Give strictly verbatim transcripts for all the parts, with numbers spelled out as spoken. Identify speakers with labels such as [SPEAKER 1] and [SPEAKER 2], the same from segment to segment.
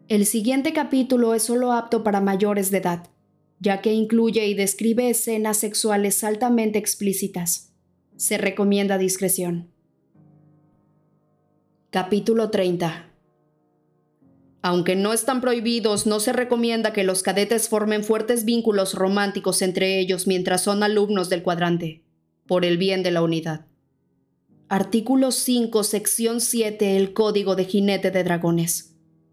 [SPEAKER 1] El siguiente capítulo es solo apto para mayores de edad, ya que incluye y describe escenas sexuales altamente explícitas. Se recomienda discreción. Capítulo treinta. Aunque no están prohibidos, no se recomienda que los cadetes formen fuertes vínculos románticos entre ellos mientras son alumnos del cuadrante, por el bien de la unidad. Artículo cinco, sección siete, el Código de Jinete de Dragones.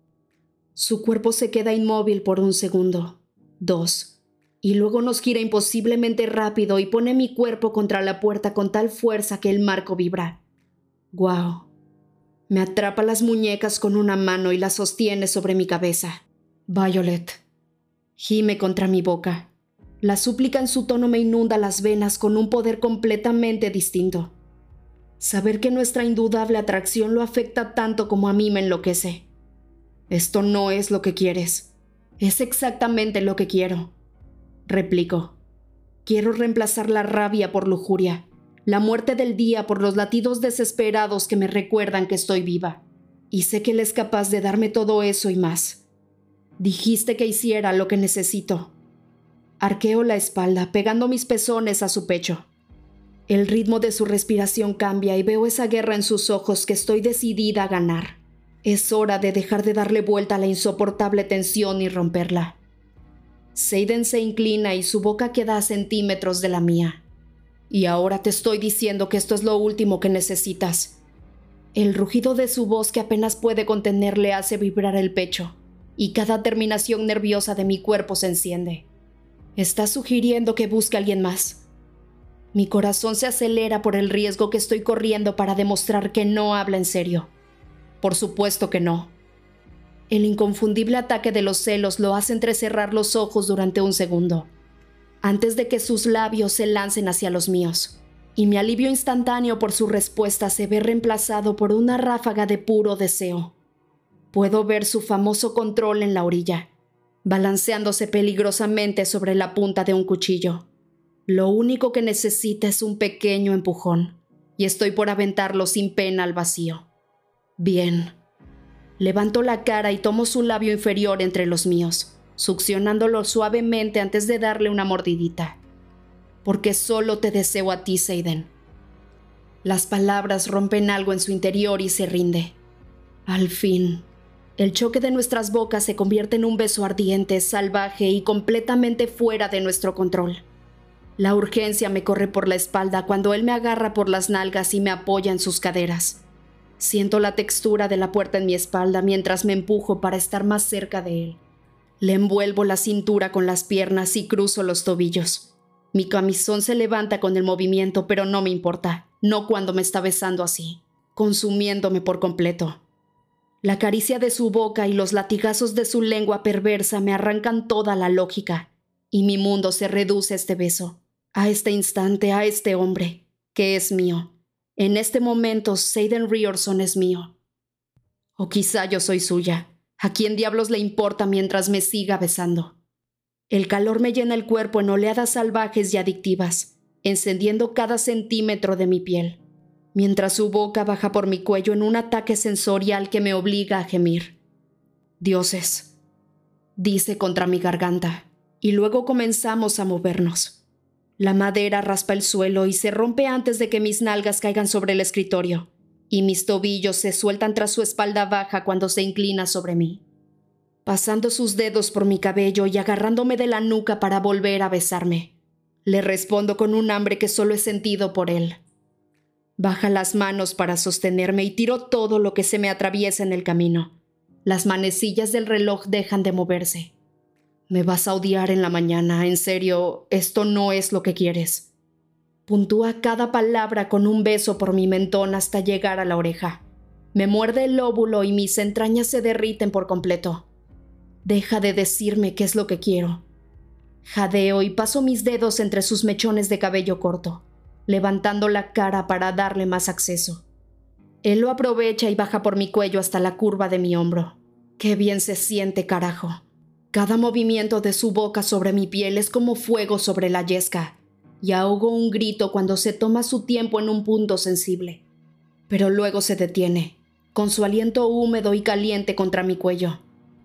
[SPEAKER 1] Su cuerpo se queda inmóvil por un segundo, dos, y luego nos gira imposiblemente rápido y pone mi cuerpo contra la puerta con tal fuerza que el marco vibra. ¡Guau! Me atrapa las muñecas con una mano y las sostiene sobre mi cabeza. Violet. Gime contra mi boca. La súplica en su tono me inunda las venas con un poder completamente distinto. Saber que nuestra indudable atracción lo afecta tanto como a mí me enloquece. Esto no es lo que quieres. Es exactamente lo que quiero. Replico. Quiero reemplazar la rabia por lujuria, la muerte del día por los latidos desesperados que me recuerdan que estoy viva. Y sé que él es capaz de darme todo eso y más. Dijiste que hiciera lo que necesito. Arqueo la espalda, pegando mis pezones a su pecho. El ritmo de su respiración cambia y veo esa guerra en sus ojos que estoy decidida a ganar. Es hora de dejar de darle vuelta a la insoportable tensión y romperla. Xaden se inclina y su boca queda a centímetros de la mía. Y ahora te estoy diciendo que esto es lo último que necesitas. El rugido de su voz que apenas puede contener le hace vibrar el pecho, y cada terminación nerviosa de mi cuerpo se enciende. Está sugiriendo que busque a alguien más. Mi corazón se acelera por el riesgo que estoy corriendo para demostrar que no habla en serio. Por supuesto que no. El inconfundible ataque de los celos lo hace entrecerrar los ojos durante un segundo, antes de que sus labios se lancen hacia los míos, y mi alivio instantáneo por su respuesta se ve reemplazado por una ráfaga de puro deseo. Puedo ver su famoso control en la orilla, balanceándose peligrosamente sobre la punta de un cuchillo. Lo único que necesita es un pequeño empujón, y estoy por aventarlo sin pena al vacío. Bien. Levanto la cara y tomo su labio inferior entre los míos, succionándolo suavemente antes de darle una mordidita. Porque solo te deseo a ti, Xaden. Las palabras rompen algo en su interior y se rinde. Al fin. El choque de nuestras bocas se convierte en un beso ardiente, salvaje y completamente fuera de nuestro control. La urgencia me corre por la espalda cuando él me agarra por las nalgas y me apoya en sus caderas. Siento la textura de la puerta en mi espalda mientras me empujo para estar más cerca de él. Le envuelvo la cintura con las piernas y cruzo los tobillos. Mi camisón se levanta con el movimiento, pero no me importa, no cuando me está besando así, consumiéndome por completo. La caricia de su boca y los latigazos de su lengua perversa me arrancan toda la lógica, y mi mundo se reduce a este beso, a este instante, a este hombre, que es mío. En este momento, Xaden Riorson es mío. O quizá yo soy suya. ¿A quién diablos le importa mientras me siga besando? El calor me llena el cuerpo en oleadas salvajes y adictivas, encendiendo cada centímetro de mi piel, mientras su boca baja por mi cuello en un ataque sensorial que me obliga a gemir. Dioses, dice contra mi garganta, y luego comenzamos a movernos. La madera raspa el suelo y se rompe antes de que mis nalgas caigan sobre el escritorio, y mis tobillos se sueltan tras su espalda baja cuando se inclina sobre mí, pasando sus dedos por mi cabello y agarrándome de la nuca para volver a besarme. Le respondo con un hambre que solo he sentido por él. Baja las manos para sostenerme y tiro todo lo que se me atraviesa en el camino. Las manecillas del reloj dejan de moverse. Me vas a odiar en la mañana, en serio, esto no es lo que quieres. Puntúa cada palabra con un beso por mi mentón hasta llegar a la oreja. Me muerde el lóbulo y mis entrañas se derriten por completo. Deja de decirme qué es lo que quiero. Jadeo y paso mis dedos entre sus mechones de cabello corto, levantando la cara para darle más acceso. Él lo aprovecha y baja por mi cuello hasta la curva de mi hombro. ¡Qué bien se siente, carajo! Cada movimiento de su boca sobre mi piel es como fuego sobre la yesca, y ahogo un grito cuando se toma su tiempo en un punto sensible. Pero luego se detiene, con su aliento húmedo y caliente contra mi cuello.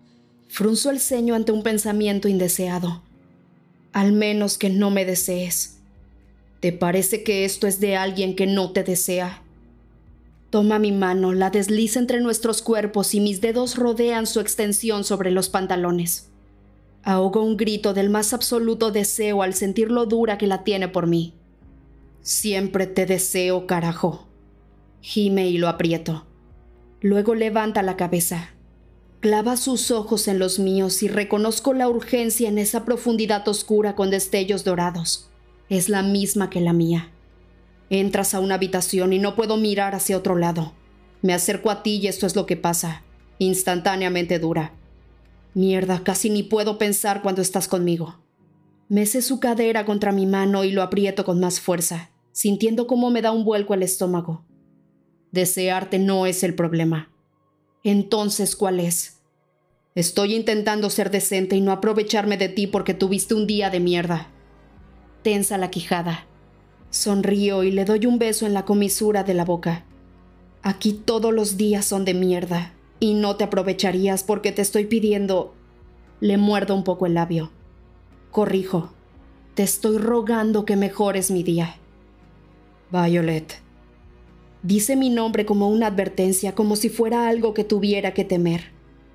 [SPEAKER 1] Frunzo el ceño ante un pensamiento indeseado. Al menos que no me desees. ¿Te parece que esto es de alguien que no te desea? Toma mi mano, la desliza entre nuestros cuerpos y mis dedos rodean su extensión sobre los pantalones. Ahogo un grito del más absoluto deseo al sentir lo dura que la tiene por mí. Siempre te deseo, carajo. Gime y lo aprieto. Luego levanta la cabeza. Clava sus ojos en los míos y reconozco la urgencia en esa profundidad oscura con destellos dorados. Es la misma que la mía. Entras a una habitación y no puedo mirar hacia otro lado. Me acerco a ti y esto es lo que pasa. Instantáneamente dura. Mierda, casi ni puedo pensar cuando estás conmigo. Mece su cadera contra mi mano y lo aprieto con más fuerza, sintiendo cómo me da un vuelco el estómago. Desearte no es el problema. Entonces, ¿cuál es? Estoy intentando ser decente y no aprovecharme de ti porque tuviste un día de mierda. Tensa la quijada. Sonrío y le doy un beso en la comisura de la boca. Aquí todos los días son de mierda y no te aprovecharías porque te estoy pidiendo... Le muerdo un poco el labio. Corrijo. Te estoy rogando que mejores mi día. Violet. Dice mi nombre como una advertencia, como si fuera algo que tuviera que temer.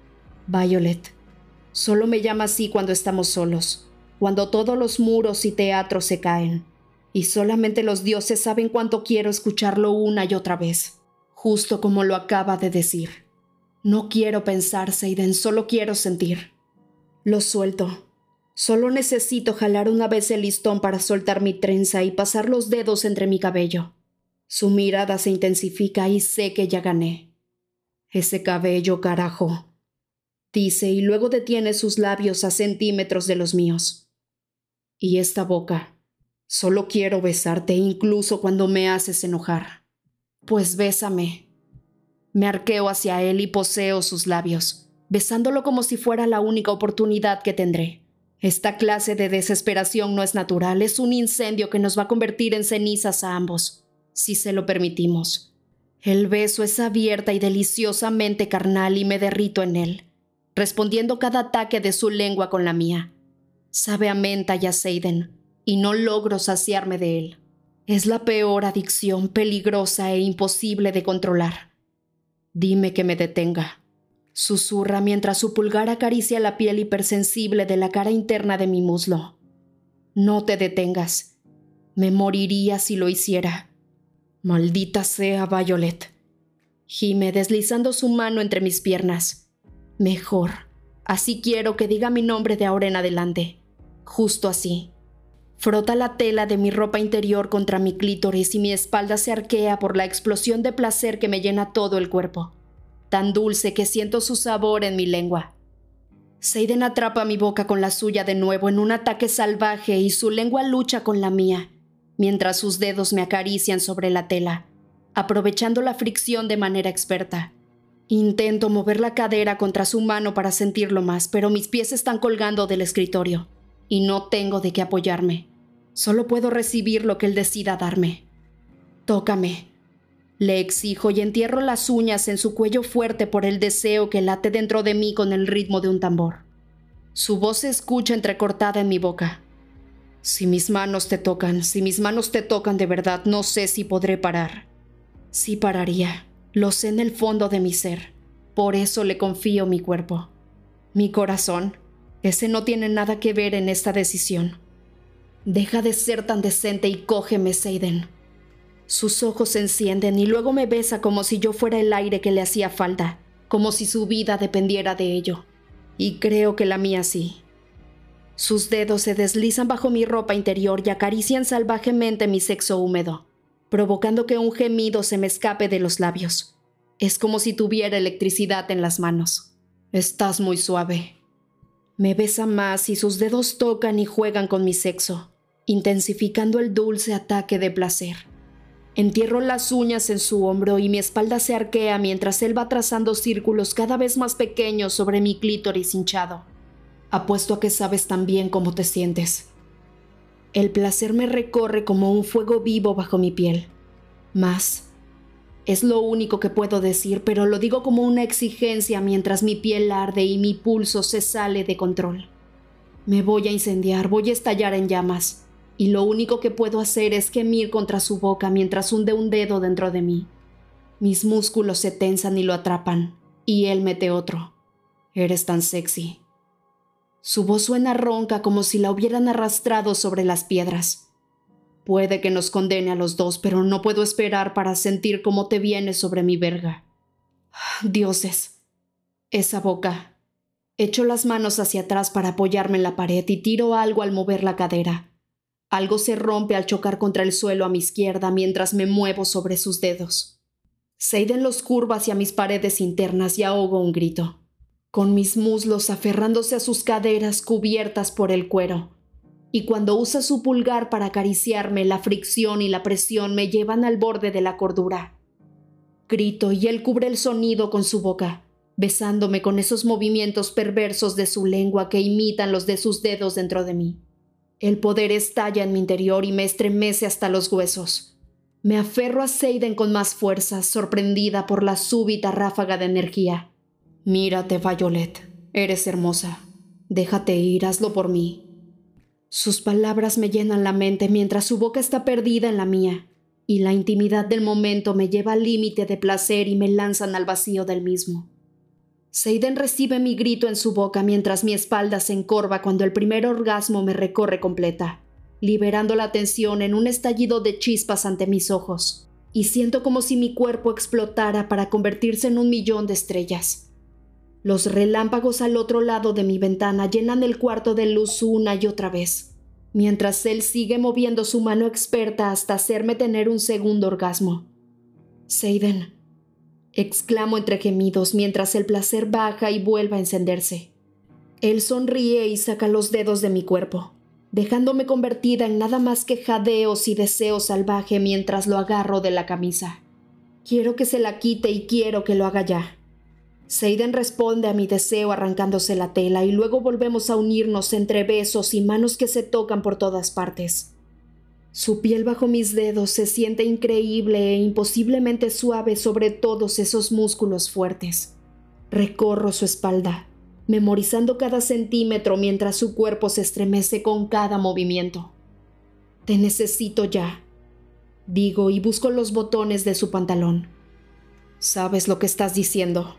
[SPEAKER 1] Violet. Solo me llama así cuando estamos solos, cuando todos los muros y teatros se caen. Y solamente los dioses saben cuánto quiero escucharlo una y otra vez, justo como lo acaba de decir. No quiero pensar, Seiden, solo quiero sentir. Lo suelto. Solo necesito jalar una vez el listón para soltar mi trenza y pasar los dedos entre mi cabello. Su mirada se intensifica y sé que ya gané. Ese cabello, carajo, dice y luego detiene sus labios a centímetros de los míos. Y esta boca. Solo quiero besarte incluso cuando me haces enojar. Pues bésame. Me arqueo hacia él y poseo sus labios, besándolo como si fuera la única oportunidad que tendré. Esta clase de desesperación no es natural, es un incendio que nos va a convertir en cenizas a ambos, si se lo permitimos. El beso es abierta y deliciosamente carnal y me derrito en él, respondiendo cada ataque de su lengua con la mía. Sabe a menta y a Seiden, y no logro saciarme de él. Es la peor adicción, peligrosa e imposible de controlar. Dime que me detenga. Susurra mientras su pulgar acaricia la piel hipersensible de la cara interna de mi muslo. No te detengas. Me moriría si lo hiciera. Maldita sea, Violet. Gime deslizando su mano entre mis piernas. Mejor. Así quiero que diga mi nombre de ahora en adelante. Justo así. Frota la tela de mi ropa interior contra mi clítoris y mi espalda se arquea por la explosión de placer que me llena todo el cuerpo. Tan dulce que siento su sabor en mi lengua. Seiden atrapa mi boca con la suya de nuevo en un ataque salvaje y su lengua lucha con la mía, mientras sus dedos me acarician sobre la tela, aprovechando la fricción de manera experta. Intento mover la cadera contra su mano para sentirlo más, pero mis pies están colgando del escritorio y no tengo de qué apoyarme. Solo puedo recibir lo que él decida darme. Tócame. Le exijo y entierro las uñas en su cuello fuerte por el deseo que late dentro de mí con el ritmo de un tambor. Su voz se escucha entrecortada en mi boca. Si mis manos te tocan, si mis manos te tocan de verdad, no sé si podré parar. Sí pararía, lo sé en el fondo de mi ser. Por eso le confío mi cuerpo. Mi corazón, ese no tiene nada que ver en esta decisión. Deja de ser tan decente y cógeme, Seiden. Sus ojos se encienden y luego me besa como si yo fuera el aire que le hacía falta, como si su vida dependiera de ello. Y creo que la mía sí. Sus dedos se deslizan bajo mi ropa interior y acarician salvajemente mi sexo húmedo, provocando que un gemido se me escape de los labios. Es como si tuviera electricidad en las manos. Estás muy suave. Me besa más y sus dedos tocan y juegan con mi sexo, intensificando el dulce ataque de placer. Entierro las uñas en su hombro y mi espalda se arquea mientras él va trazando círculos cada vez más pequeños sobre mi clítoris hinchado. Apuesto a que sabes tan bien cómo te sientes. El placer me recorre como un fuego vivo bajo mi piel. Más, Es lo único que puedo decir, pero lo digo como una exigencia mientras mi piel arde y mi pulso se sale de control. Me voy a incendiar, voy a estallar en llamas, y lo único que puedo hacer es gemir contra su boca mientras hunde un dedo dentro de mí. Mis músculos se tensan y lo atrapan, y él mete otro. Eres tan sexy. Su voz suena ronca como si la hubieran arrastrado sobre las piedras. Puede que nos condene a los dos, pero no puedo esperar para sentir cómo te vienes sobre mi verga. Dioses. Esa boca. Echo las manos hacia atrás para apoyarme en la pared y tiro algo al mover la cadera. Algo se rompe al chocar contra el suelo a mi izquierda mientras me muevo sobre sus dedos. Seiden los curva hacia mis paredes internas y ahogo un grito, con mis muslos aferrándose a sus caderas cubiertas por el cuero. Y cuando usa su pulgar para acariciarme, la fricción y la presión me llevan al borde de la cordura. Grito y él cubre el sonido con su boca, besándome con esos movimientos perversos de su lengua que imitan los de sus dedos dentro de mí. El poder estalla en mi interior y me estremece hasta los huesos. Me aferro a Seiden con más fuerza, sorprendida por la súbita ráfaga de energía. Mírate, Violet. Eres hermosa. Déjate ir, hazlo por mí. Sus palabras me llenan la mente mientras su boca está perdida en la mía, y la intimidad del momento me lleva al límite de placer y me lanzan al vacío del mismo. Seiden recibe mi grito en su boca mientras mi espalda se encorva cuando el primer orgasmo me recorre completa, liberando la tensión en un estallido de chispas ante mis ojos, y siento como si mi cuerpo explotara para convertirse en un millón de estrellas. Los relámpagos al otro lado de mi ventana llenan el cuarto de luz una y otra vez, mientras él sigue moviendo su mano experta hasta hacerme tener un segundo orgasmo. Seiden, exclamo entre gemidos mientras el placer baja y vuelve a encenderse. Él sonríe y saca los dedos de mi cuerpo, dejándome convertida en nada más que jadeos y deseo salvaje mientras lo agarro de la camisa. Quiero que se la quite y quiero que lo haga ya. Seiden responde a mi deseo arrancándose la tela y luego volvemos a unirnos entre besos y manos que se tocan por todas partes. Su piel bajo mis dedos se siente increíble e imposiblemente suave sobre todos esos músculos fuertes. Recorro su espalda, memorizando cada centímetro mientras su cuerpo se estremece con cada movimiento. Te necesito ya, digo y busco los botones de su pantalón. ¿Sabes lo que estás diciendo?,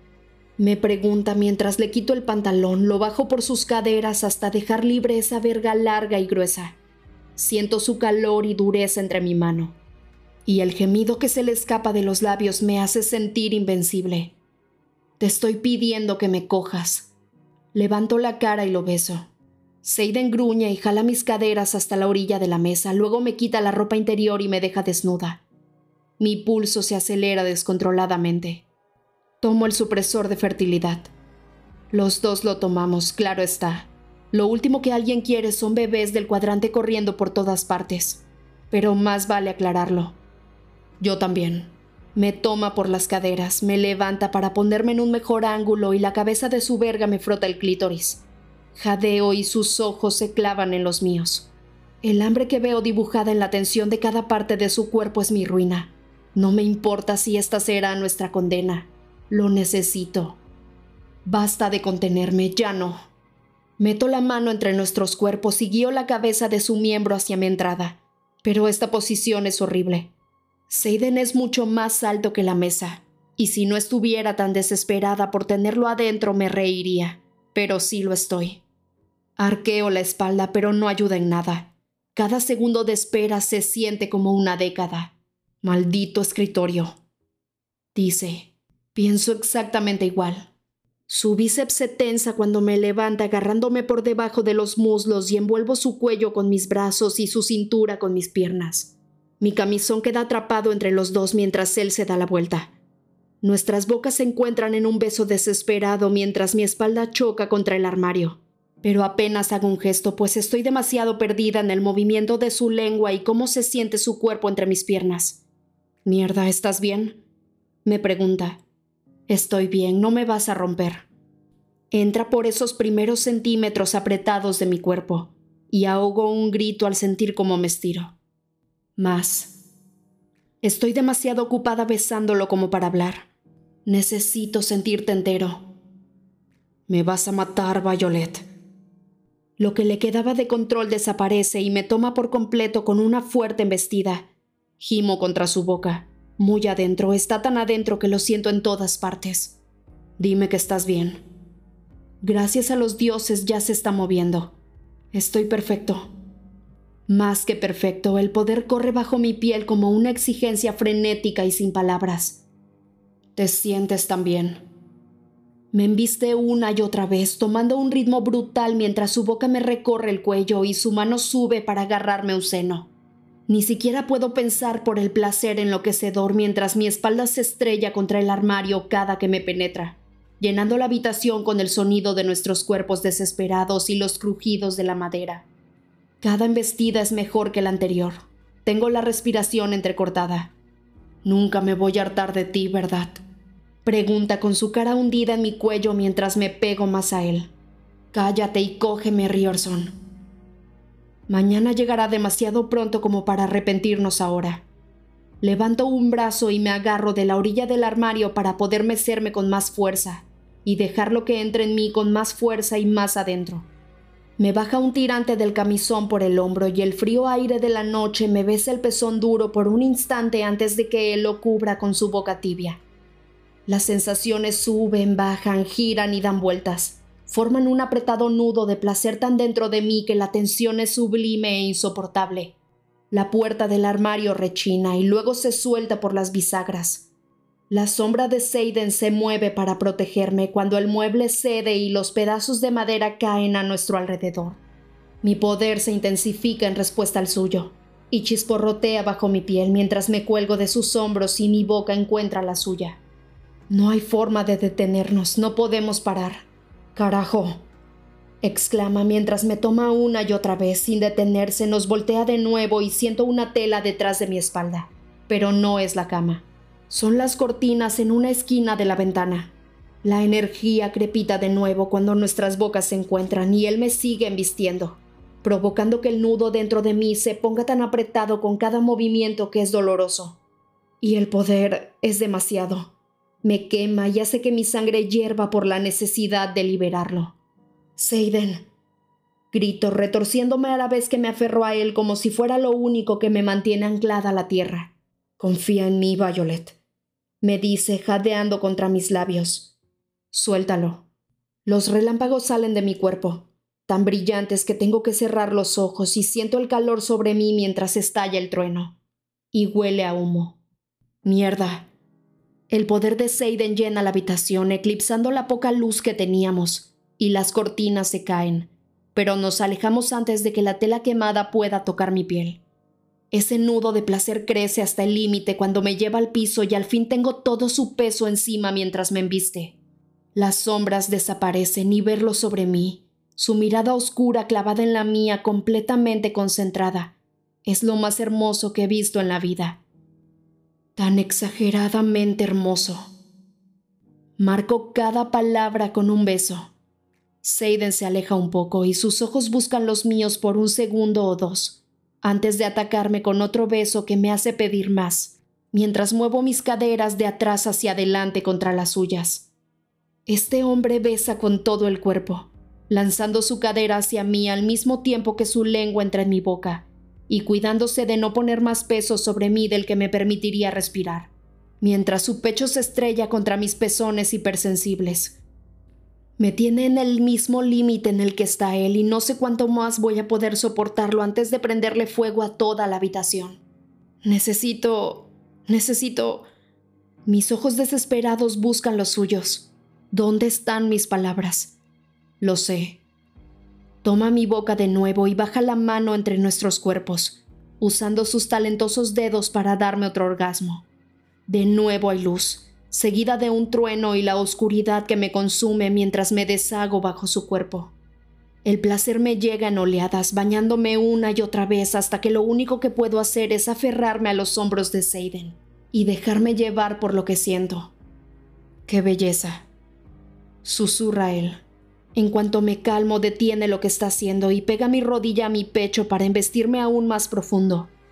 [SPEAKER 1] me pregunta mientras le quito el pantalón, lo bajo por sus caderas hasta dejar libre esa verga larga y gruesa. Siento su calor y dureza entre mi mano, y el gemido que se le escapa de los labios me hace sentir invencible. Te estoy pidiendo que me cojas. Levanto la cara y lo beso. Seiden gruñe y jala mis caderas hasta la orilla de la mesa, luego me quita la ropa interior y me deja desnuda. Mi pulso se acelera descontroladamente. Tomo el supresor de fertilidad. Los dos lo tomamos, claro está. Lo último que alguien quiere son bebés del cuadrante corriendo por todas partes. Pero más vale aclararlo. Yo también. Me toma por las caderas, me levanta para ponerme en un mejor ángulo y la cabeza de su verga me frota el clítoris. Jadeo y sus ojos se clavan en los míos. El hambre que veo dibujada en la tensión de cada parte de su cuerpo es mi ruina. No me importa si esta será nuestra condena. Lo necesito. Basta de contenerme, ya no. Meto la mano entre nuestros cuerpos y guío la cabeza de su miembro hacia mi entrada. Pero esta posición es horrible. Seiden es mucho más alto que la mesa, y si no estuviera tan desesperada por tenerlo adentro me reiría, pero sí lo estoy. Arqueo la espalda, pero no ayuda en nada. Cada segundo de espera se siente como una década. Maldito escritorio. Dice. Pienso exactamente igual. Su bíceps se tensa cuando me levanta agarrándome por debajo de los muslos y envuelvo su cuello con mis brazos y su cintura con mis piernas. Mi camisón queda atrapado entre los dos mientras él se da la vuelta. Nuestras bocas se encuentran en un beso desesperado mientras mi espalda choca contra el armario. Pero apenas hago un gesto, pues estoy demasiado perdida en el movimiento de su lengua y cómo se siente su cuerpo entre mis piernas. «Mierda, ¿estás bien?», me pregunta. Estoy bien, no me vas a romper. Entra por esos primeros centímetros apretados de mi cuerpo y ahogo un grito al sentir cómo me estiro. Más. Estoy demasiado ocupada besándolo como para hablar. Necesito sentirte entero. Me vas a matar, Violet. Lo que le quedaba de control desaparece y me toma por completo con una fuerte embestida. Gimo contra su boca. Muy adentro, está tan adentro que lo siento en todas partes. Dime que estás bien. Gracias a los dioses ya se está moviendo. Estoy perfecto. Más que perfecto, el poder corre bajo mi piel como una exigencia frenética y sin palabras. ¿Te sientes tan bien? Me embiste una y otra vez, tomando un ritmo brutal mientras su boca me recorre el cuello y su mano sube para agarrarme un seno. Ni siquiera puedo pensar por el placer enloquecedor mientras mi espalda se estrella contra el armario cada que me penetra, llenando la habitación con el sonido de nuestros cuerpos desesperados y los crujidos de la madera. Cada embestida es mejor que la anterior. Tengo la respiración entrecortada. Nunca me voy a hartar de ti, ¿verdad? Pregunta con su cara hundida en mi cuello mientras me pego más a él. Cállate y cógeme, Riorson. Mañana llegará demasiado pronto como para arrepentirnos ahora. Levanto un brazo y me agarro de la orilla del armario para poder mecerme con más fuerza y dejarlo que entre en mí con más fuerza y más adentro. Me baja un tirante del camisón por el hombro y el frío aire de la noche me besa el pezón duro por un instante antes de que él lo cubra con su boca tibia. Las sensaciones suben, bajan, giran y dan vueltas. Forman un apretado nudo de placer tan dentro de mí que la tensión es sublime e insoportable. La puerta del armario rechina y luego se suelta por las bisagras. La sombra de Xaden se mueve para protegerme cuando el mueble cede y los pedazos de madera caen a nuestro alrededor. Mi poder se intensifica en respuesta al suyo y chisporrotea bajo mi piel mientras me cuelgo de sus hombros y mi boca encuentra la suya. No hay forma de detenernos, no podemos parar. ¡Carajo!, exclama mientras me toma una y otra vez sin detenerse, nos voltea de nuevo y siento una tela detrás de mi espalda. Pero no es la cama. Son las cortinas en una esquina de la ventana. La energía crepita de nuevo cuando nuestras bocas se encuentran y él me sigue embistiendo, provocando que el nudo dentro de mí se ponga tan apretado con cada movimiento que es doloroso. Y el poder es demasiado. Me quema y hace que mi sangre hierva por la necesidad de liberarlo. Xaden, grito, retorciéndome a la vez que me aferro a él como si fuera lo único que me mantiene anclada a la tierra. Confía en mí, Violet, me dice, jadeando contra mis labios. Suéltalo. Los relámpagos salen de mi cuerpo, tan brillantes que tengo que cerrar los ojos y siento el calor sobre mí mientras estalla el trueno. Y huele a humo. Mierda. El poder de Xaden llena la habitación, eclipsando la poca luz que teníamos, y las cortinas se caen, pero nos alejamos antes de que la tela quemada pueda tocar mi piel. Ese nudo de placer crece hasta el límite cuando me lleva al piso y al fin tengo todo su peso encima mientras me embiste. Las sombras desaparecen y verlo sobre mí, su mirada oscura clavada en la mía completamente concentrada, es lo más hermoso que he visto en la vida. Tan exageradamente hermoso. Marco cada palabra con un beso. Xaden se aleja un poco y sus ojos buscan los míos por un segundo o dos, antes de atacarme con otro beso que me hace pedir más, mientras muevo mis caderas de atrás hacia adelante contra las suyas. Este hombre besa con todo el cuerpo, lanzando su cadera hacia mí al mismo tiempo que su lengua entra en mi boca, y cuidándose de no poner más peso sobre mí del que me permitiría respirar, mientras su pecho se estrella contra mis pezones hipersensibles. Me tiene en el mismo límite en el que está él y no sé cuánto más voy a poder soportarlo antes de prenderle fuego a toda la habitación. Necesito... necesito... Mis ojos desesperados buscan los suyos. ¿Dónde están mis palabras? Lo sé. Toma mi boca de nuevo y baja la mano entre nuestros cuerpos, usando sus talentosos dedos para darme otro orgasmo. De nuevo hay luz, seguida de un trueno y la oscuridad que me consume mientras me deshago bajo su cuerpo. El placer me llega en oleadas, bañándome una y otra vez hasta que lo único que puedo hacer es aferrarme a los hombros de Xaden y dejarme llevar por lo que siento. ¡Qué belleza!, susurra él. En cuanto me calmo, detiene lo que está haciendo y pega mi rodilla a mi pecho para embestirme aún más profundo.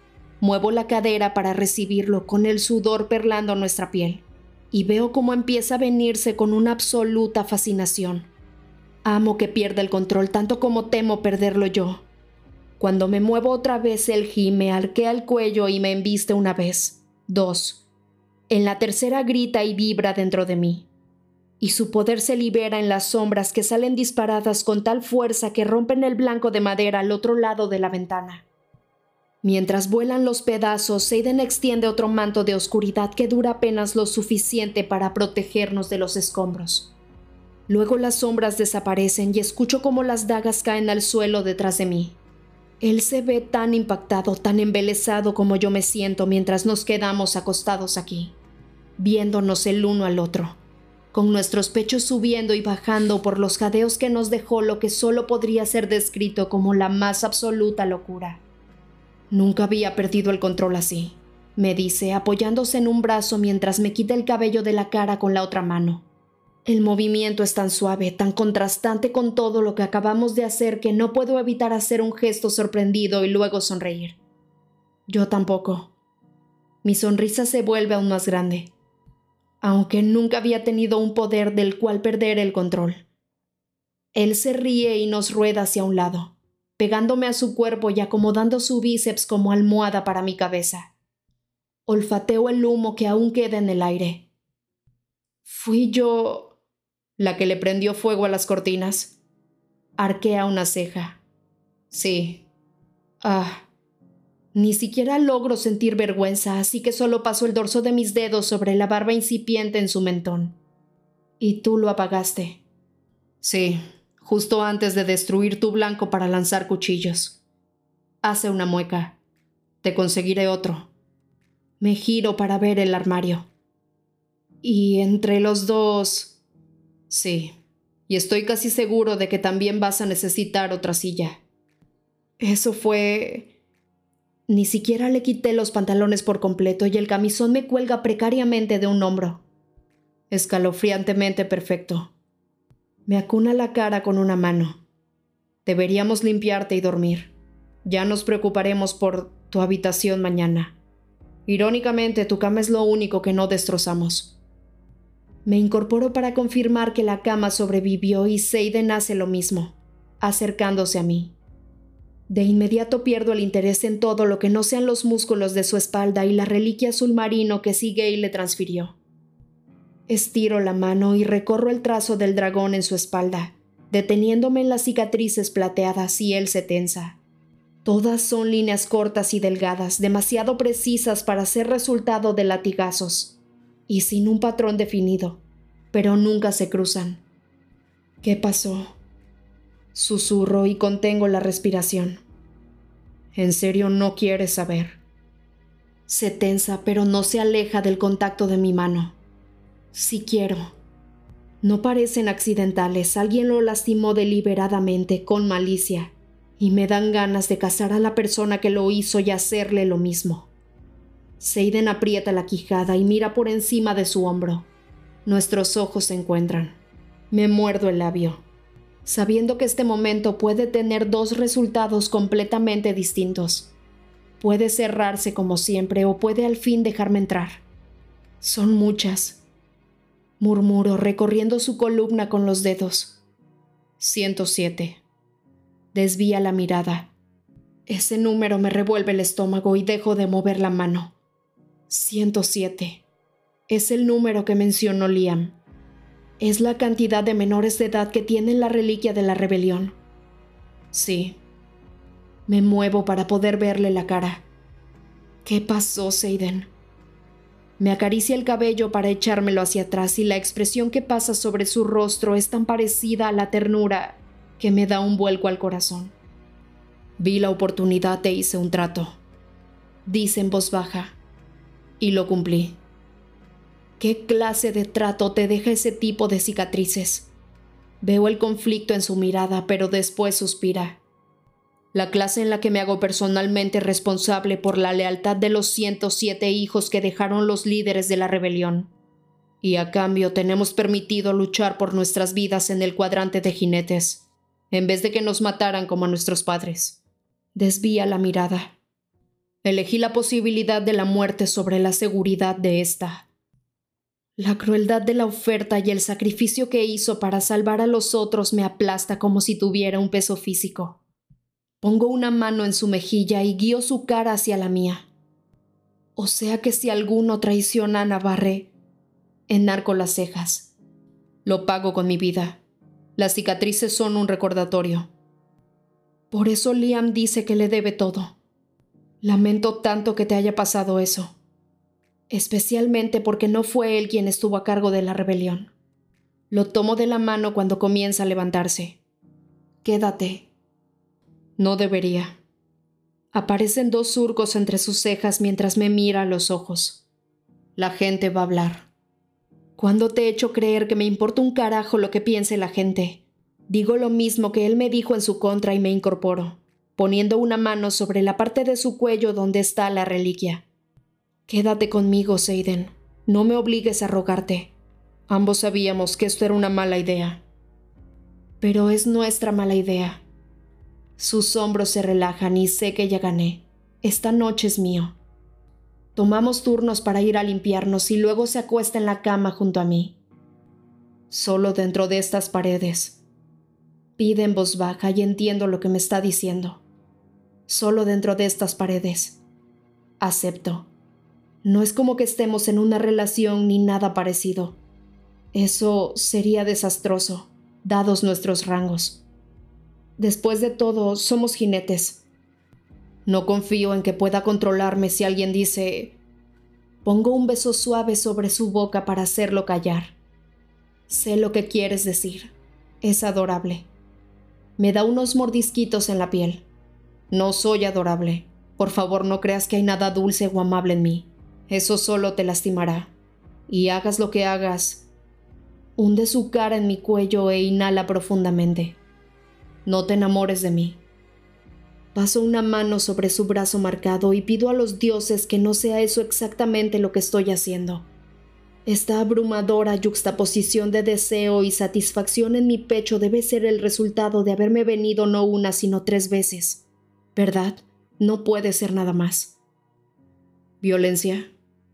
[SPEAKER 1] Muevo la cadera para recibirlo con el sudor perlando nuestra piel y veo cómo empieza a venirse con una absoluta fascinación. Amo que pierda el control tanto como temo perderlo yo. Cuando me muevo otra vez, él gime, arquea el cuello y me embiste una vez, dos. En la tercera grita y vibra dentro de mí. Y su poder se libera en las sombras que salen disparadas con tal fuerza que rompen el blanco de madera al otro lado de la ventana. Mientras vuelan los pedazos, Seiden extiende otro manto de oscuridad que dura apenas lo suficiente para protegernos de los escombros. Luego las sombras desaparecen y escucho cómo las dagas caen al suelo detrás de mí. Él se ve tan impactado, tan embelesado como yo me siento mientras nos quedamos acostados aquí, viéndonos el uno al otro, con nuestros pechos subiendo y bajando por los jadeos que nos dejó lo que solo podría ser descrito como la más absoluta locura. Nunca había perdido el control así, me dice, apoyándose en un brazo mientras me quita el cabello de la cara con la otra mano. El movimiento es tan suave, tan contrastante con todo lo que acabamos de hacer que no puedo evitar hacer un gesto sorprendido y luego sonreír. Yo tampoco. Mi sonrisa se vuelve aún más grande, aunque nunca había tenido un poder del cual perder el control. Él se ríe y nos rueda hacia un lado, pegándome a su cuerpo y acomodando su bíceps como almohada para mi cabeza. Olfateo el humo que aún queda en el aire. Fui yo la que le prendió fuego a las cortinas. Arquea una ceja. Sí. Ah. Ni siquiera logro sentir vergüenza, así que solo paso el dorso de mis dedos sobre la barba incipiente en su mentón. Y tú lo apagaste. Sí, justo antes de destruir tu blanco para lanzar cuchillos. Hace una mueca. Te conseguiré otro. Me giro para ver el armario. Y entre los dos... Sí, y estoy casi seguro de que también vas a necesitar otra silla. Eso fue... Ni siquiera le quité los pantalones por completo y el camisón me cuelga precariamente de un hombro. Escalofriantemente perfecto. Me acuna la cara con una mano. Deberíamos limpiarte y dormir. Ya nos preocuparemos por tu habitación mañana. Irónicamente, tu cama es lo único que no destrozamos. Me incorporo para confirmar que la cama sobrevivió y Seiden hace lo mismo, acercándose a mí. De inmediato pierdo el interés en todo lo que no sean los músculos de su espalda y la reliquia azul marino que Sigei le transfirió. Estiro la mano y recorro el trazo del dragón en su espalda, deteniéndome en las cicatrices plateadas y él se tensa. Todas son líneas cortas y delgadas, demasiado precisas para ser resultado de latigazos. Y sin un patrón definido, pero nunca se cruzan. ¿Qué pasó? Susurro y contengo la respiración. ¿En serio no quieres saber? Se tensa, pero no se aleja del contacto de mi mano. Sí quiero. No parecen accidentales, alguien lo lastimó deliberadamente, con malicia, y me dan ganas de cazar a la persona que lo hizo y hacerle lo mismo. Seiden aprieta la quijada y mira por encima de su hombro. Nuestros ojos se encuentran. Me muerdo el labio, sabiendo que este momento puede tener dos resultados completamente distintos. Puede cerrarse como siempre o puede al fin dejarme entrar. Son muchas, murmuro recorriendo su columna con los dedos. ciento siete. Desvía la mirada. Ese número me revuelve el estómago y dejo de mover la mano. ciento siete. Es el número que mencionó Liam. Es la cantidad de menores de edad que tiene la reliquia de la rebelión. Sí. Me muevo para poder verle la cara. ¿Qué pasó, Seiden? Me acaricia el cabello para echármelo hacia atrás y la expresión que pasa sobre su rostro es tan parecida a la ternura que me da un vuelco al corazón. Vi la oportunidad e hice un trato. Dice en voz baja. Y lo cumplí. ¿Qué clase de trato te deja ese tipo de cicatrices? Veo el conflicto en su mirada, pero después suspira. La clase en la que me hago personalmente responsable por la lealtad de los ciento siete hijos que dejaron los líderes de la rebelión. Y a cambio tenemos permitido luchar por nuestras vidas en el cuadrante de jinetes, en vez de que nos mataran como a nuestros padres. Desvía la mirada. Elegí la posibilidad de la muerte sobre la seguridad de esta. La crueldad de la oferta y el sacrificio que hizo para salvar a los otros me aplasta como si tuviera un peso físico. Pongo una mano en su mejilla y guío su cara hacia la mía. O sea que si alguno traiciona a Navarre, enarco las cejas. Lo pago con mi vida. Las cicatrices son un recordatorio. Por eso Liam dice que le debe todo. Lamento tanto que te haya pasado eso. Especialmente porque no fue él quien estuvo a cargo de la rebelión. Lo tomo de la mano cuando comienza a levantarse. Quédate. No debería. Aparecen dos surcos entre sus cejas mientras me mira a los ojos. La gente va a hablar. ¿Cuándo te he hecho creer que me importa un carajo lo que piense la gente? Digo lo mismo que él me dijo en su contra y me incorporo, poniendo una mano sobre la parte de su cuello donde está la reliquia. Quédate conmigo, Xaden. No me obligues a rogarte. Ambos sabíamos que esto era una mala idea. Pero es nuestra mala idea. Sus hombros se relajan y sé que ya gané. Esta noche es mío. Tomamos turnos para ir a limpiarnos y luego se acuesta en la cama junto a mí. Solo dentro de estas paredes. Pide en voz baja y entiendo lo que me está diciendo. Solo dentro de estas paredes. Acepto. No es como que estemos en una relación ni nada parecido. Eso sería desastroso, dados nuestros rangos. Después de todo, somos jinetes. No confío en que pueda controlarme si alguien dice... Pongo un beso suave sobre su boca para hacerlo callar. Sé lo que quieres decir. Es adorable. Me da unos mordisquitos en la piel. No soy adorable. Por favor, no creas que hay nada dulce o amable en mí. Eso solo te lastimará. Y hagas lo que hagas, hunde su cara en mi cuello e inhala profundamente. No te enamores de mí. Paso una mano sobre su brazo marcado y pido a los dioses que no sea eso exactamente lo que estoy haciendo. Esta abrumadora yuxtaposición de deseo y satisfacción en mi pecho debe ser el resultado de haberme venido no una sino tres veces. ¿Verdad? No puede ser nada más. ¿Violencia?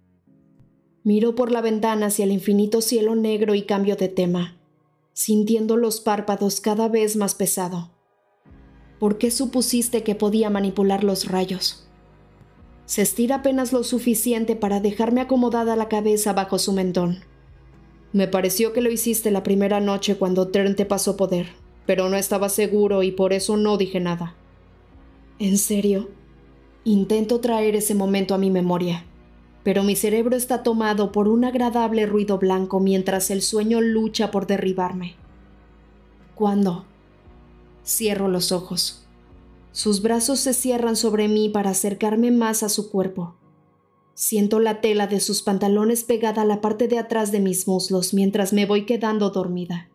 [SPEAKER 1] Miro por la ventana hacia el infinito cielo negro y cambio de tema, sintiendo los párpados cada vez más pesado. ¿Por qué supusiste que podía manipular los rayos? Se estira apenas lo suficiente para dejarme acomodada la cabeza bajo su mentón. Me pareció que lo hiciste la primera noche cuando Tern te pasó poder, pero no estaba seguro y por eso no dije nada. ¿En serio? Intento traer ese momento a mi memoria, pero mi cerebro está tomado por un agradable ruido blanco mientras el sueño lucha por derribarme. ¿Cuándo? Cierro los ojos. Sus brazos se cierran sobre mí para acercarme más a su cuerpo. Siento la tela de sus pantalones pegada a la parte de atrás de mis muslos mientras me voy quedando dormida.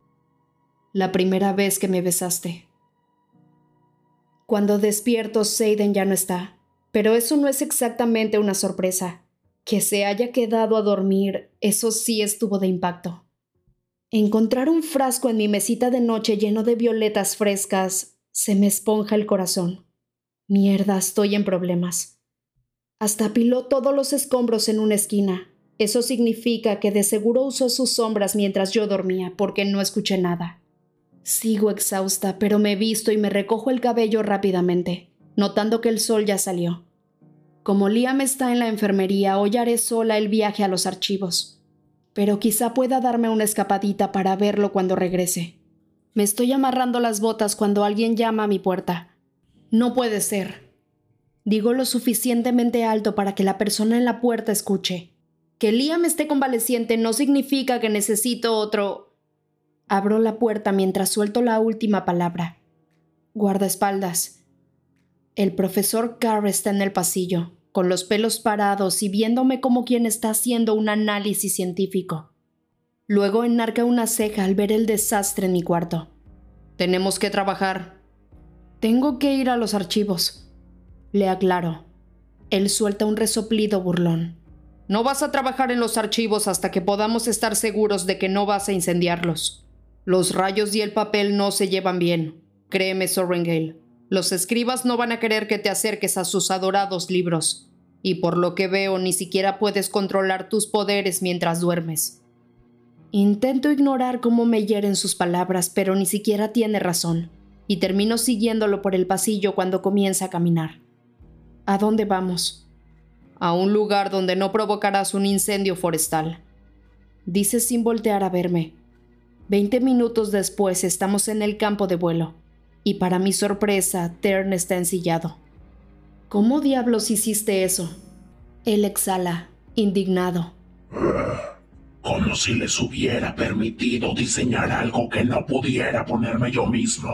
[SPEAKER 1] La primera vez que me besaste. Cuando despierto, Xaden ya no está, pero eso no es exactamente una sorpresa. Que se haya quedado a dormir, eso sí estuvo de impacto. Encontrar un frasco en mi mesita de noche lleno de violetas frescas, se me esponja el corazón. Mierda, estoy en problemas. Hasta apiló todos los escombros en una esquina. Eso significa que de seguro usó sus sombras mientras yo dormía, porque no escuché nada. Sigo exhausta, pero me visto y me recojo el cabello rápidamente, notando que el sol ya salió. Como Liam está en la enfermería, hoy haré sola el viaje a los archivos. Pero quizá pueda darme una escapadita para verlo cuando regrese. Me estoy amarrando las botas cuando alguien llama a mi puerta. No puede ser. Digo lo suficientemente alto para que la persona en la puerta escuche. Que Liam esté convaleciente no significa que necesito otro... Abro la puerta mientras suelto la última palabra. Guardaespaldas. El profesor Carr está en el pasillo, con los pelos parados y viéndome como quien está haciendo un análisis científico. Luego enarca una ceja al ver el desastre en mi cuarto. Tenemos que trabajar. Tengo que ir a los archivos. Le aclaro. Él suelta un resoplido burlón. No vas a trabajar en los archivos hasta que podamos estar seguros de que no vas a incendiarlos. Los rayos y el papel no se llevan bien. Créeme, Sorrengale. Los escribas no van a querer que te acerques a sus adorados libros, y por lo que veo ni siquiera puedes controlar tus poderes mientras duermes. Intento ignorar cómo me hieren sus palabras, pero ni siquiera tiene razón, y termino siguiéndolo por el pasillo cuando comienza a caminar. ¿A dónde vamos? A un lugar donde no provocarás un incendio forestal, dice sin voltear a verme. Veinte minutos después estamos en el campo de vuelo, y para mi sorpresa, Tern está ensillado. ¿Cómo diablos hiciste eso? Él exhala, indignado.
[SPEAKER 2] Como si les hubiera permitido diseñar algo que no pudiera ponerme yo mismo.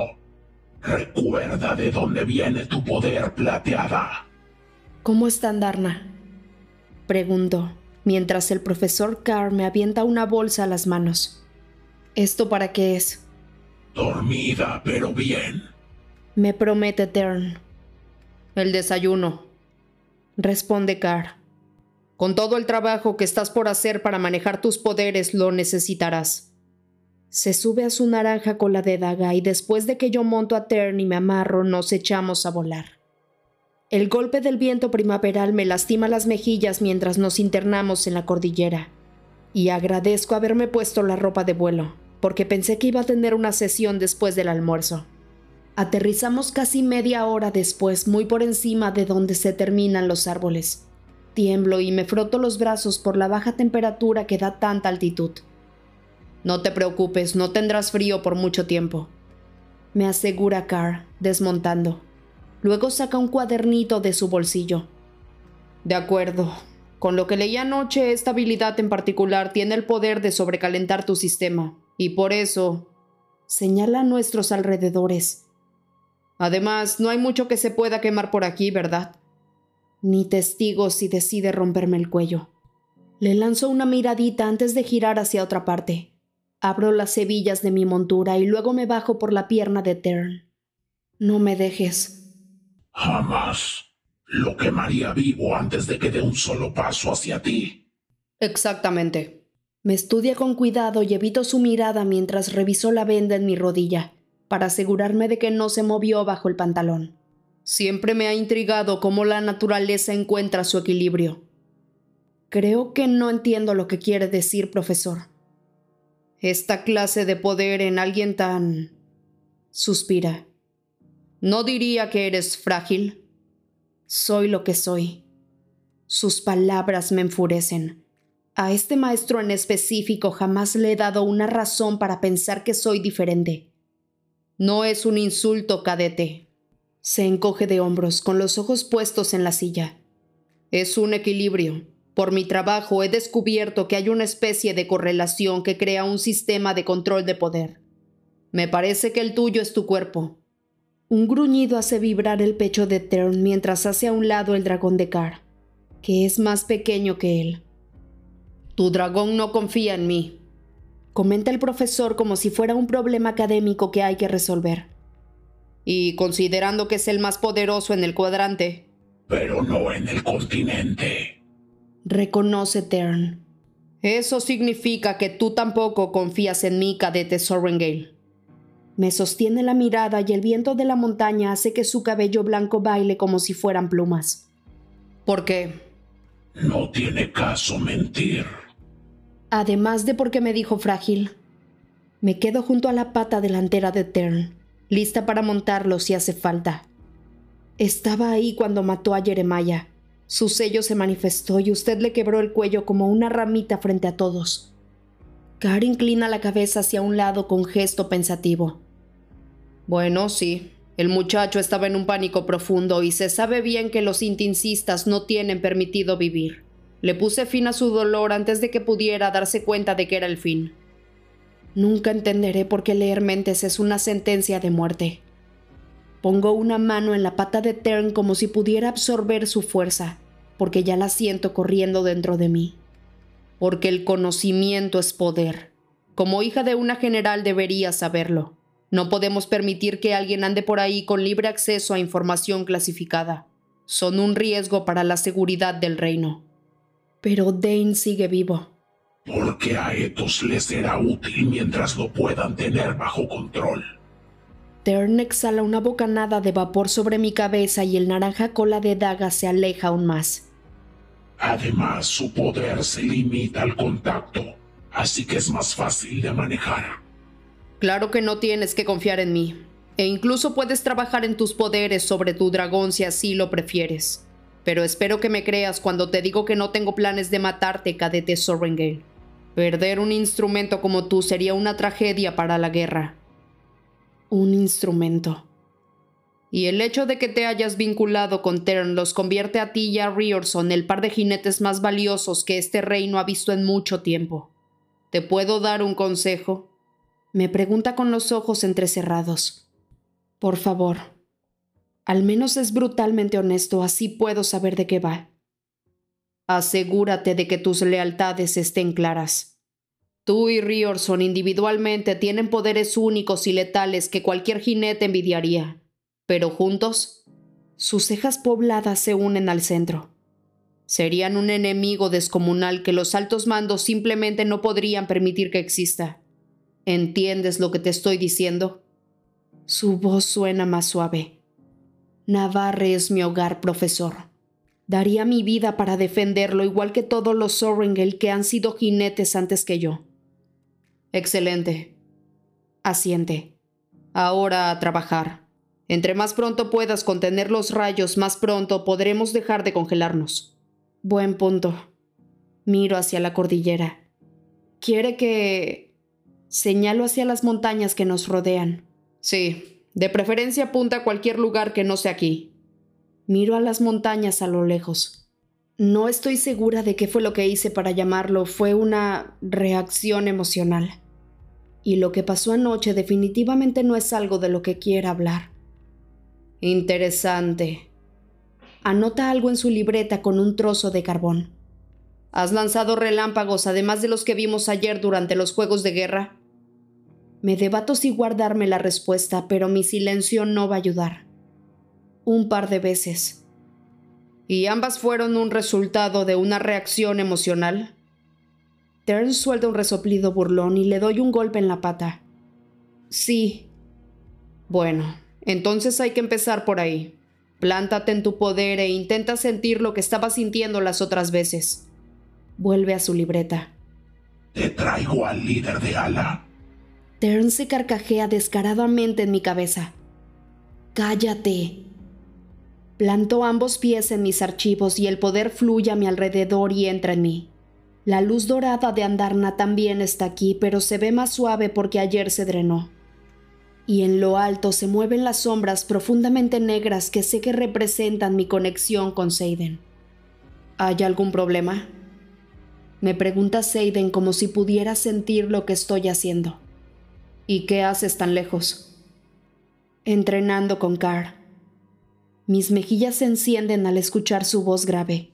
[SPEAKER 2] Recuerda de dónde viene tu poder, Plateada.
[SPEAKER 1] ¿Cómo está Andarna? Pregunto, mientras el profesor Carr me avienta una bolsa a las manos. ¿Esto para qué es?
[SPEAKER 2] Dormida, pero bien.
[SPEAKER 1] Me promete Tern. El desayuno, responde Carr. Con todo el trabajo que estás por hacer para manejar tus poderes, lo necesitarás. Se sube a su naranja cola de daga y después de que yo monto a Tern y me amarro, nos echamos a volar. El golpe del viento primaveral me lastima las mejillas mientras nos internamos en la cordillera. Y agradezco haberme puesto la ropa de vuelo, porque pensé que iba a tener una sesión después del almuerzo. Aterrizamos casi media hora después, muy por encima de donde se terminan los árboles. Tiemblo y me froto los brazos por la baja temperatura que da tanta altitud. No te preocupes, no tendrás frío por mucho tiempo, me asegura Carr, desmontando. Luego saca un cuadernito de su bolsillo. De acuerdo. Con lo que leí anoche, esta habilidad en particular tiene el poder de sobrecalentar tu sistema, y por eso señala a nuestros alrededores. Además, no hay mucho que se pueda quemar por aquí, ¿verdad? Ni testigos si decide romperme el cuello. Le lanzo una miradita antes de girar hacia otra parte. Abro las hebillas de mi montura y luego me bajo por la pierna de Tern. No me dejes.
[SPEAKER 2] Jamás. Lo quemaría vivo antes de que dé un solo paso hacia ti.
[SPEAKER 1] Exactamente. Me estudia con cuidado y evito su mirada mientras reviso la venda en mi rodilla, para asegurarme de que no se movió bajo el pantalón. Siempre me ha intrigado cómo la naturaleza encuentra su equilibrio. Creo que no entiendo lo que quiere decir, profesor. Esta clase de poder en alguien tan... Suspira. No diría que eres frágil. Soy lo que soy. Sus palabras me enfurecen. A este maestro en específico jamás le he dado una razón para pensar que soy diferente. No es un insulto, cadete. Se encoge de hombros, con los ojos puestos en la silla. Es un equilibrio. Por mi trabajo he descubierto que hay una especie de correlación que crea un sistema de control de poder. Me parece que el tuyo es tu cuerpo. Un gruñido hace vibrar el pecho de Tern mientras hace a un lado el dragón de Carr, que es más pequeño que él. Tu dragón no confía en mí, comenta el profesor como si fuera un problema académico que hay que resolver. Y considerando que es el más poderoso en el cuadrante.
[SPEAKER 2] Pero no en el continente,
[SPEAKER 1] reconoce Tern. Eso significa que tú tampoco confías en mí, cadete Sorrengale. Me sostiene la mirada y el viento de la montaña hace que su cabello blanco baile como si fueran plumas. ¿Por qué?
[SPEAKER 2] No tiene caso mentir.
[SPEAKER 1] Además de porque me dijo frágil. Me quedo junto a la pata delantera de Tern, lista para montarlo si hace falta. Estaba ahí cuando mató a Jeremiah. Su sello se manifestó y usted le quebró el cuello como una ramita frente a todos. Carr inclina la cabeza hacia un lado con gesto pensativo. Bueno, sí, el muchacho estaba en un pánico profundo y se sabe bien que los intincistas no tienen permitido vivir. Le puse fin a su dolor antes de que pudiera darse cuenta de que era el fin. Nunca entenderé por qué leer mentes es una sentencia de muerte. Pongo una mano en la pata de Tern como si pudiera absorber su fuerza, porque ya la siento corriendo dentro de mí. Porque el conocimiento es poder. Como hija de una general debería saberlo. No podemos permitir que alguien ande por ahí con libre acceso a información clasificada. Son un riesgo para la seguridad del reino. Pero Dane sigue vivo.
[SPEAKER 2] Porque a Ethos les será útil mientras lo puedan tener bajo control.
[SPEAKER 1] Tern exhala una bocanada de vapor sobre mi cabeza y el naranja cola de daga se aleja aún más.
[SPEAKER 2] Además, su poder se limita al contacto, así que es más fácil de manejar.
[SPEAKER 1] Claro que no tienes que confiar en mí, e incluso puedes trabajar en tus poderes sobre tu dragón si así lo prefieres. Pero espero que me creas cuando te digo que no tengo planes de matarte, cadete Sorrengail. Perder un instrumento como tú sería una tragedia para la guerra. Un instrumento. Y el hecho de que te hayas vinculado con Tern los convierte a ti y a Riorson el par de jinetes más valiosos que este reino ha visto en mucho tiempo. ¿Te puedo dar un consejo? Me pregunta con los ojos entrecerrados. Por favor. Al menos es brutalmente honesto, así puedo saber de qué va. Asegúrate de que tus lealtades estén claras. Tú y Riorson individualmente tienen poderes únicos y letales que cualquier jinete envidiaría, pero juntos, sus cejas pobladas se unen al centro. Serían un enemigo descomunal que los altos mandos simplemente no podrían permitir que exista. ¿Entiendes lo que te estoy diciendo? Su voz suena más suave. Navarre es mi hogar, profesor. Daría mi vida para defenderlo, igual que todos los Sorrengail que han sido jinetes antes que yo. Excelente. Asiente. Ahora a trabajar. Entre más pronto puedas contener los rayos, más pronto podremos dejar de congelarnos. Buen punto. Miro hacia la cordillera. ¿Quiere que...? Señalo hacia las montañas que nos rodean. Sí, de preferencia apunta a cualquier lugar que no sea aquí. Miro a las montañas a lo lejos. No estoy segura de qué fue lo que hice para llamarlo. Fue una reacción emocional. Y lo que pasó anoche definitivamente no es algo de lo que quiera hablar. Interesante. Anota algo en su libreta con un trozo de carbón. ¿Has lanzado relámpagos además de los que vimos ayer durante los juegos de guerra? Me debato si guardarme la respuesta, pero mi silencio no va a ayudar. Un par de veces. ¿Y ambas fueron un resultado de una reacción emocional? Tern suelta un resoplido burlón y le doy un golpe en la pata. Sí. Bueno, entonces hay que empezar por ahí. Plántate en tu poder e intenta sentir lo que estaba sintiendo las otras veces. Vuelve a su libreta.
[SPEAKER 2] Te traigo al líder de Ala.
[SPEAKER 1] Tern se carcajea descaradamente en mi cabeza. ¡Cállate! Planto ambos pies en mis archivos y el poder fluye a mi alrededor y entra en mí. La luz dorada de Andarna también está aquí, pero se ve más suave porque ayer se drenó. Y en lo alto se mueven las sombras profundamente negras que sé que representan mi conexión con Seiden. ¿Hay algún problema? Me pregunta Seiden como si pudiera sentir lo que estoy haciendo. ¿Y qué haces tan lejos? Entrenando con Car. Mis mejillas se encienden al escuchar su voz grave.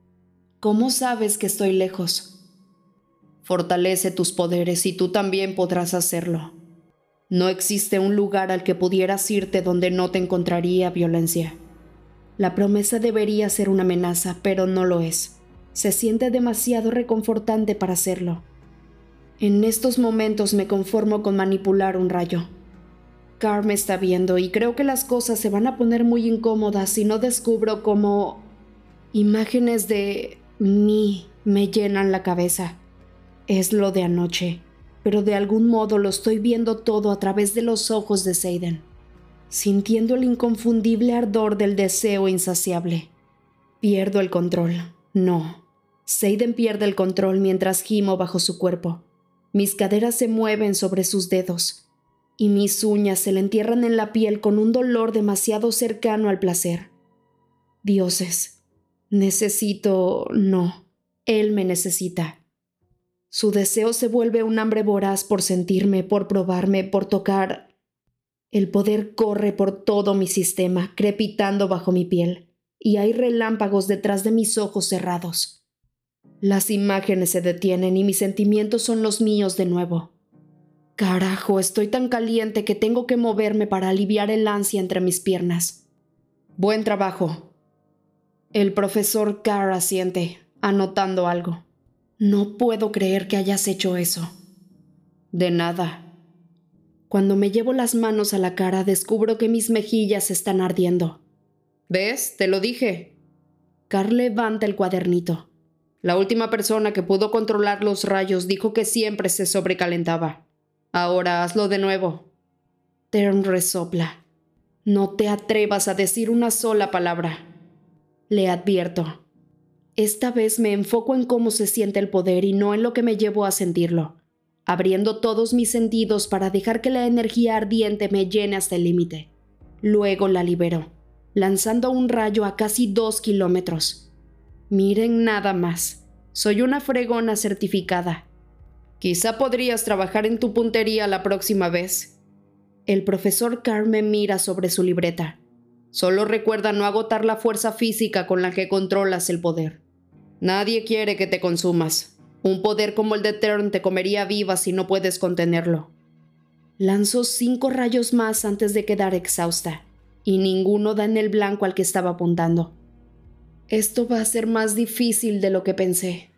[SPEAKER 1] ¿Cómo sabes que estoy lejos? Fortalece tus poderes y tú también podrás hacerlo. No existe un lugar al que pudieras irte donde no te encontraría violencia. La promesa debería ser una amenaza, pero no lo es. Se siente demasiado reconfortante para hacerlo. En estos momentos me conformo con manipular un rayo. Car me está viendo y creo que las cosas se van a poner muy incómodas si no descubro cómo imágenes de mí me llenan la cabeza. Es lo de anoche, pero de algún modo lo estoy viendo todo a través de los ojos de Seiden, sintiendo el inconfundible ardor del deseo insaciable. Pierdo el control. No. Seiden pierde el control mientras gimo bajo su cuerpo. Mis caderas se mueven sobre sus dedos, y mis uñas se le entierran en la piel con un dolor demasiado cercano al placer. Dioses. Necesito... no. Él me necesita. Su deseo se vuelve un hambre voraz por sentirme, por probarme, por tocar. El poder corre por todo mi sistema, crepitando bajo mi piel, y hay relámpagos detrás de mis ojos cerrados. Las imágenes se detienen y mis sentimientos son los míos de nuevo. Carajo, estoy tan caliente que tengo que moverme para aliviar el ansia entre mis piernas. Buen trabajo. El profesor Carr asiente, anotando algo. No puedo creer que hayas hecho eso. De nada. Cuando me llevo las manos a la cara, descubro que mis mejillas están ardiendo. ¿Ves? Te lo dije. Carl levanta el cuadernito. La última persona que pudo controlar los rayos dijo que siempre se sobrecalentaba. Ahora hazlo de nuevo. Tern resopla. No te atrevas a decir una sola palabra. Le advierto. Esta vez me enfoco en cómo se siente el poder y no en lo que me llevó a sentirlo, abriendo todos mis sentidos para dejar que la energía ardiente me llene hasta el límite. Luego la libero, lanzando un rayo a casi dos kilómetros. Miren nada más, soy una fregona certificada. Quizá podrías trabajar en tu puntería la próxima vez. El profesor Carr me mira sobre su libreta. Solo recuerda no agotar la fuerza física con la que controlas el poder. Nadie quiere que te consumas. Un poder como el de Tern te comería viva si no puedes contenerlo. Lanzó cinco rayos más antes de quedar exhausta, y ninguno da en el blanco al que estaba apuntando. Esto va a ser más difícil de lo que pensé.